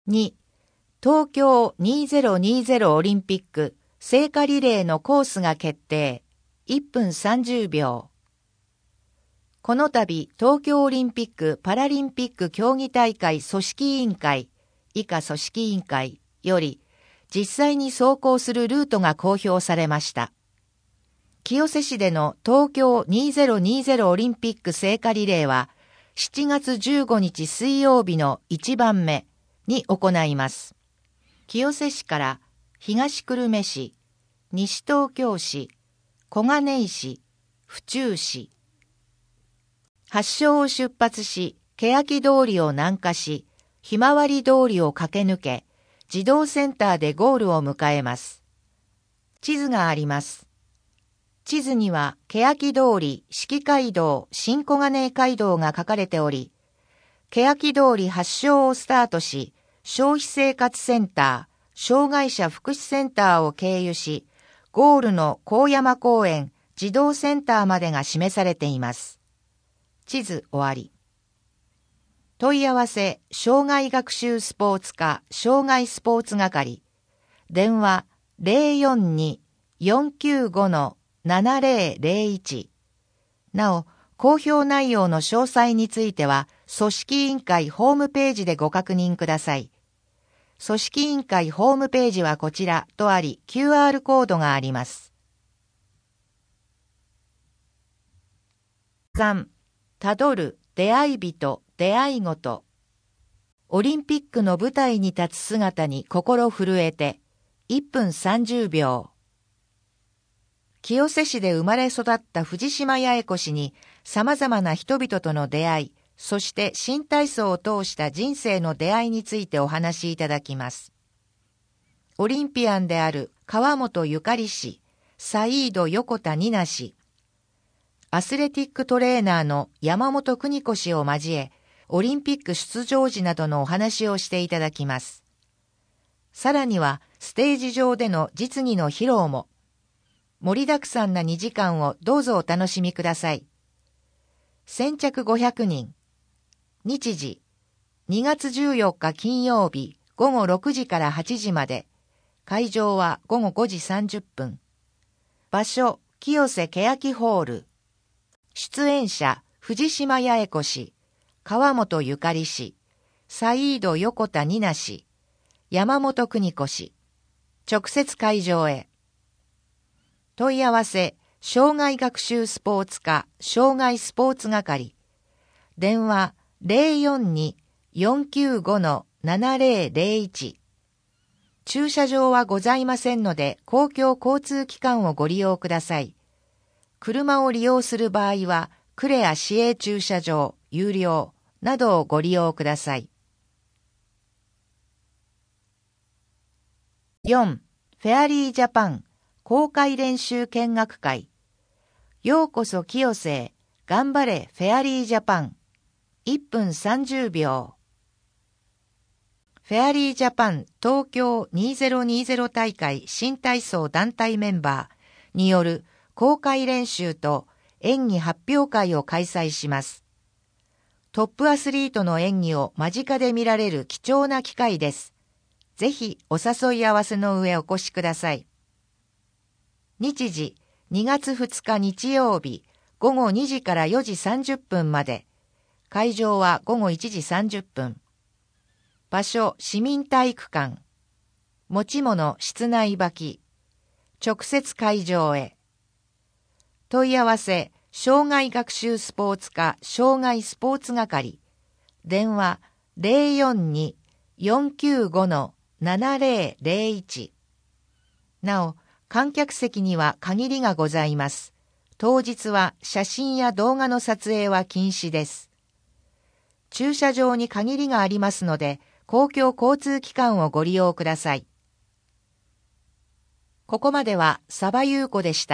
2、東京2020オリンピック聖火リレーのコースが決定。1分30秒。この度、東京オリンピック・パラリンピック競技大会組織委員会、以下組織委員会より、実際に走行するルートが公表されました。清瀬市での東京2020オリンピック聖火リレーは、7月15日水曜日の1番目に行います。清瀬市から東久留米市、西東京市、小金井市、府中市、発祥を出発し、欅通りを南下し、ひまわり通りを駆け抜け、児童センターでゴールを迎えます。地図があります。地図には、欅通り、四季街道、新小金井街道が書かれており、欅通り発祥をスタートし、消費生活センター、障害者福祉センターを経由し、ゴールの高山公園児童センターまでが示されています。地図終わり。問い合わせ、障害学習スポーツ課障害スポーツ係。電話042-495-7001。なお、公表内容の詳細については、組織委員会ホームページでご確認ください。組織委員会ホームページはこちらとあり、QR コードがあります。3、たどる出会い人、出会いごと。オリンピックの舞台に立つ姿に心震えて、1分30秒。清瀬市で生まれ育った藤島八重子氏に、様々な人々との出会い、そして新体操を通した人生の出会いについてお話しいただきます。オリンピアンである川本ゆかり氏、サイード横田ニナ氏、アスレティックトレーナーの山本邦子氏を交え、オリンピック出場時などのお話をしていただきます。さらには、ステージ上での実技の披露も、盛りだくさんな2時間をどうぞお楽しみください。先着500人。日時、2月14日金曜日午後6時から8時まで。会場は午後5時30分。場所、清瀬欅ホール。出演者、藤島八重子氏、川本ゆかり氏、サイード横田ニナ氏、山本邦子氏。直接会場へ。問い合わせ、障害学習スポーツ課障害スポーツ係。電話042-495-7001。駐車場はございませんので、公共交通機関をご利用ください。車を利用する場合は、クレア市営駐車場、有料などをご利用ください。4. フェアリージャパン公開練習見学会。ようこそ清瀬へ、頑張れフェアリージャパン。1分30秒。フェアリージャパン東京2020大会新体操団体メンバーによる公開練習と演技発表会を開催します。トップアスリートの演技を間近で見られる貴重な機会です。ぜひお誘い合わせの上お越しください。日時、2月2日日曜日、午後2時から4時30分まで。会場は午後1時30分。場所、市民体育館。持ち物、室内履き。直接会場へ。問い合わせ、障害学習スポーツ課障害スポーツ係。電話042-495-7001。なお、観客席には限りがございます。当日は写真や動画の撮影は禁止です。駐車場に限りがありますので、公共交通機関をご利用ください。ここまではサバユーコでした。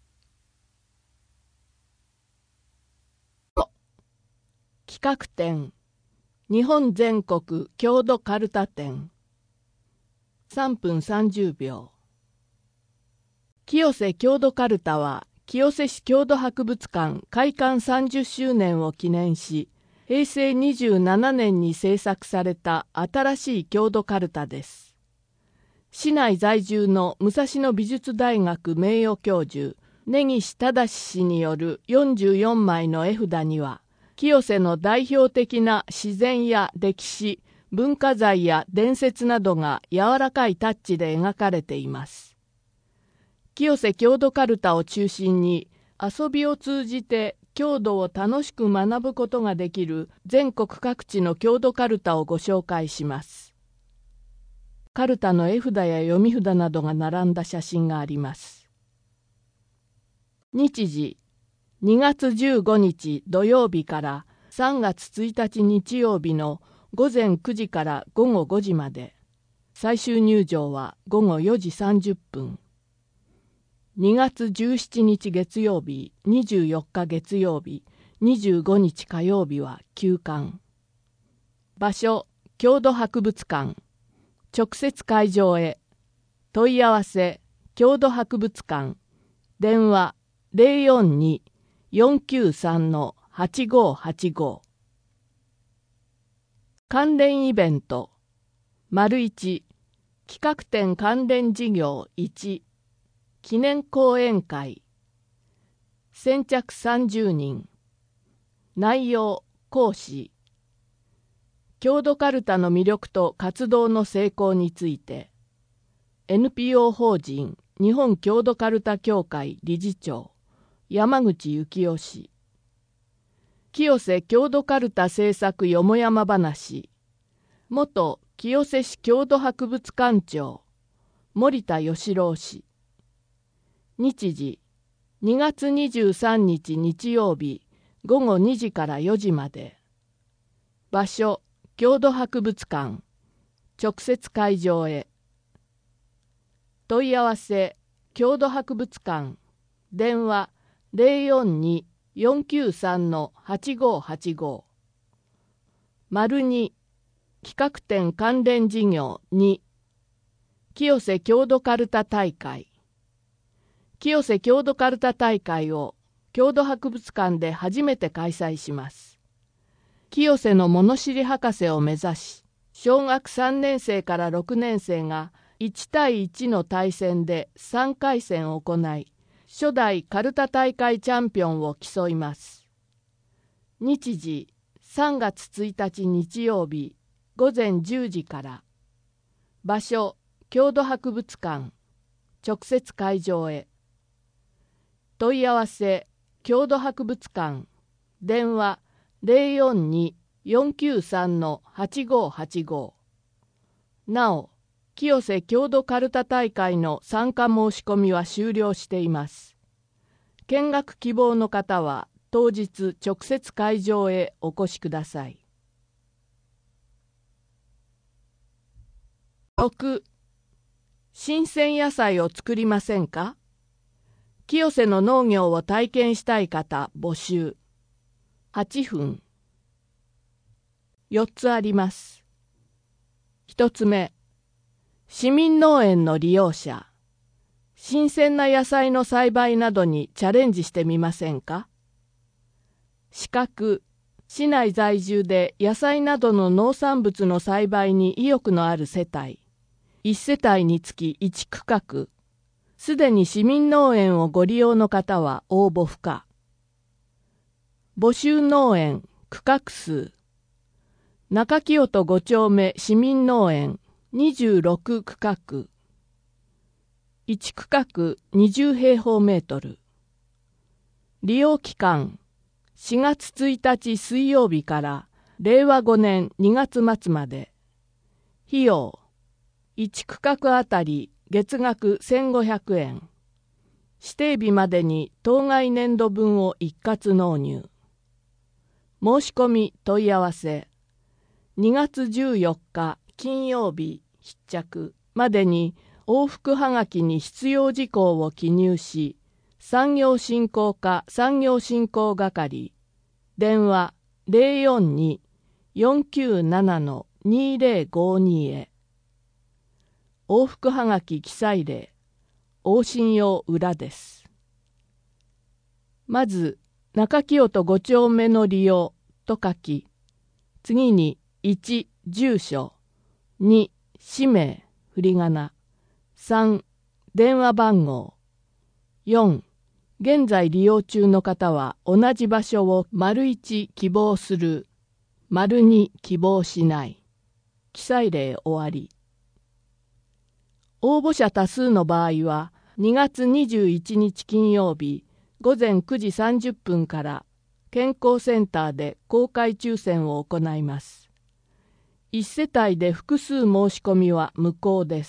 企画展、日本全国郷土かるた展。3分30秒。清瀬郷土かるたは、清瀬市郷土博物館開館30周年を記念し、 平成27年に制作された新しい郷土かるたです。市内在住の武蔵野美術大学名誉教授根岸正氏による44枚の絵札には、清瀬の代表的な自然や歴史、文化財や伝説などが柔らかいタッチで描かれています。清瀬郷土かるたを中心に、遊びを通じて郷土を楽しく学ぶことができる全国各地の郷土かるたをご紹介します。かるたの絵札や読み札などが並んだ写真があります。日時2月15日土曜日から3月1日日曜日の午前9時から午後5時まで。最終入場は午後4時30分。2月17日月曜日、24日月曜日、25日火曜日は休館。場所、郷土博物館。直接会場へ。問い合わせ、郷土博物館。電話、042-493-8585。関連イベント。1、企画展関連事業1、記念講演会。先着30人。内容、講師。郷土かるたの魅力と活動の成功について、NPO 法人日本郷土かるた協会理事長、山口幸雄氏。清瀬郷土かるた制作よもやま話、元清瀬市郷土博物館長、森田義郎氏。日時、2月23日日曜日、午後2時から4時まで。場所、郷土博物館。直接会場へ。問い合わせ、郷土博物館。電話、042-493-8585。2、企画展関連事業2、清瀬郷土かるた大会。清瀬郷土かるた大会を郷土博物館で初めて開催します。清瀬の物知り博士を目指し、小学3年生から6年生が1対1の対戦で3回戦を行い、初代かるた大会チャンピオンを競います。日時、3月1日日曜日、午前10時から。場所、郷土博物館。直接会場へ。問い合わせ、郷土博物館。電話、042-493-8585。なお、清瀬郷土かるた大会の参加申し込みは終了しています。見学希望の方は当日直接会場へお越しください。6、新鮮野菜を作りませんか？清瀬の農業を体験したい方募集。8分。4つあります。1つ目、市民農園の利用者。新鮮な野菜の栽培などにチャレンジしてみませんか？資格、市内在住で野菜などの農産物の栽培に意欲のある世帯。1世帯につき1区画。すでに市民農園をご利用の方は応募不可。募集農園、区画数。中清戸5丁目市民農園26区画。1区画20平方メートル。利用期間、4月1日水曜日から令和5年2月末まで。費用、1区画あたり月額1500円。指定日までに当該年度分を一括納入。申し込み問い合わせ、2月14日金曜日必着までに往復はがきに必要事項を記入し、産業振興課産業振興係、電話042-497-2052へ。往復はがき記載例、往診用裏です。まず、中清戸5丁目の利用と書き、 次に1、住所、2、氏名、振り仮名、3、電話番号、4、現在利用中の方は同じ場所を1希望する、2希望しない。記載例終わり。応募者多数の場合は2月21日金曜日午前9時30分から健康センターで公開抽選を行います。1世帯で複数申し込みは無効です。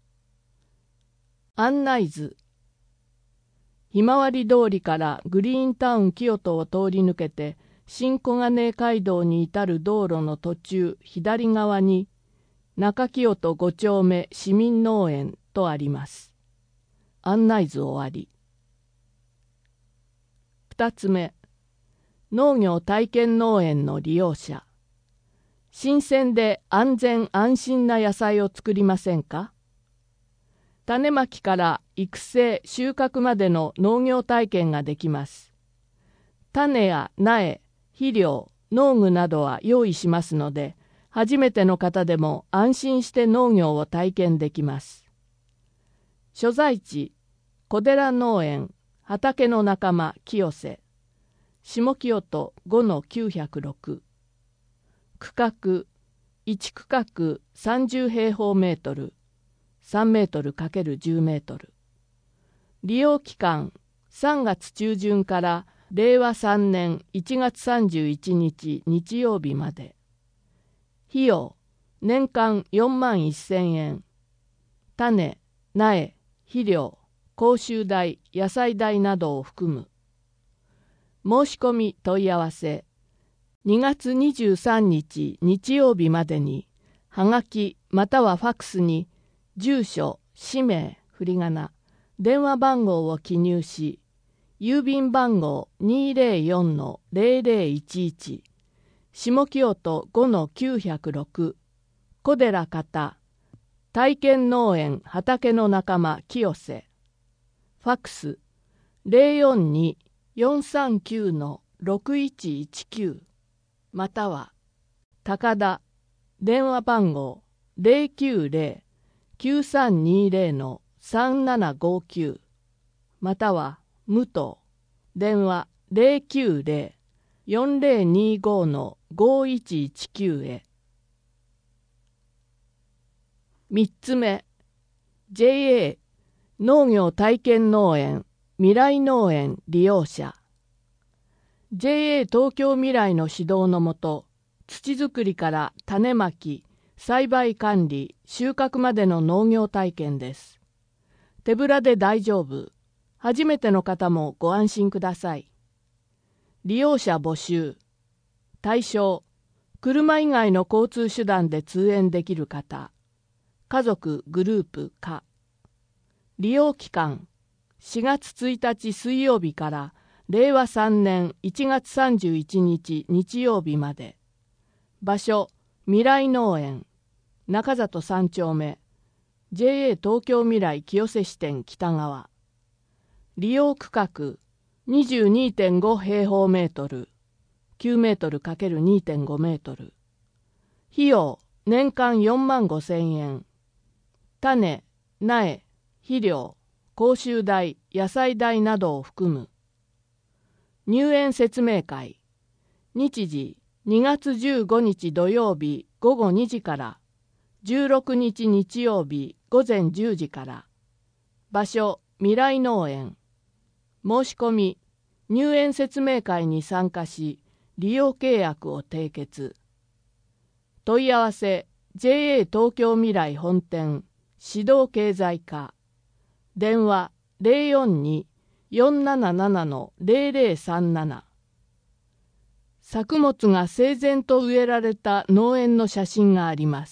案内図。ひまわり通りからグリーンタウン清戸を通り抜けて新小金井街道に至る道路の途中左側に中清戸5丁目市民農園とあります。案内図終わり。2つ目、農業体験農園の利用者。新鮮で安全安心な野菜を作りませんか？種まきから育成収穫までの農業体験ができます。種や苗、肥料、農具などは用意しますので、初めての方でも安心して農業を体験できます。所在地、小寺農園、畑の仲間清瀬、下清戸 5-906。区画、1区画30平方メートル、3メートル ×10 メートル。利用期間、3月中旬から令和3年1月31日日曜日まで。費用、年間4万1000円。種、苗、肥料、講習代、野菜代などを含む。申し込み問い合わせ。2月23日日曜日までに、はがきまたはファックスに、住所、氏名、振り仮名、電話番号を記入し、郵便番号 204-0011、下清戸 5-906、小寺方、体験農園畑の仲間清瀬。ファックス 042-439-6119、または高田、電話番号 090-9320-3759、または武藤、電話 090-4025-5119 へ。3つ目、JA 農業体験農園未来農園利用者。 JA 東京未来の指導のもと、土作りから種まき、栽培管理、収穫までの農業体験です。手ぶらで大丈夫。初めての方もご安心ください。利用者募集。対象、車以外の交通手段で通園できる方。家族、グループ、か。利用期間、4月1日水曜日から令和3年1月31日日曜日まで。場所、未来農園、中里3丁目、JA 東京未来清瀬支店北側。利用区画、22.5 平方メートル、9メートル ×2.5 メートル。費用、年間4万5,000円。種、苗、肥料、講習代、野菜代などを含む。入園説明会。日時、2月15日土曜日午後2時から16日日曜日午前10時から。場所、未来農園。申し込み、入園説明会に参加し、利用契約を締結。問い合わせ、JA 東京未来本店、指導経済課。電話、042-477-0037。作物が整然と植えられた農園の写真があります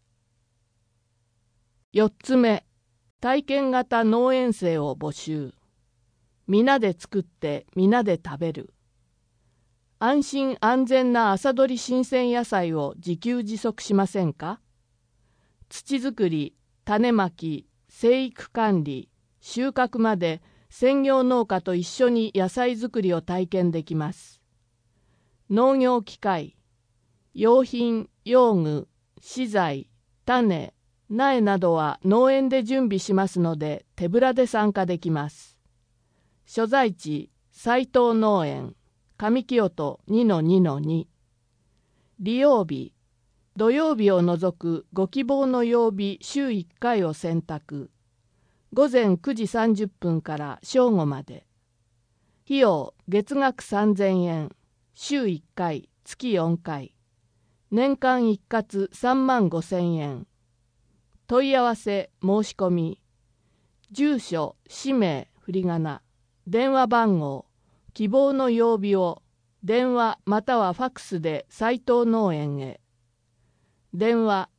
。4つ目、体験型農園生を募集。皆で作って皆で食べる。安心安全な朝どり新鮮野菜を自給自足しませんか？土作り、種まき、生育管理、収穫まで専業農家と一緒に野菜作りを体験できます。農業機械、 用品、用具、資材、種、苗などは農園で準備しますので手ぶらで参加できます。所在地、斉藤農園、上清戸 2-2-2。利用日、土曜日を除くご希望の曜日週1回を選択。午前9時30分から正午まで。費用、月額3000円、週1回、月4回。年間一括35000円。問い合わせ、申し込み。住所、氏名、振り仮名、電話番号、希望の曜日を電話またはファックスで斉藤農園へ。電話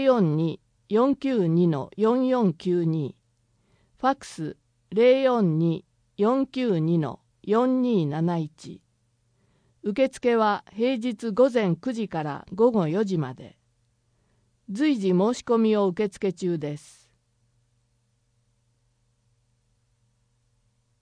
042-492-4492。ファックス042-492-4271。受付は平日午前9時から午後4時まで。随時申し込みを受付中です。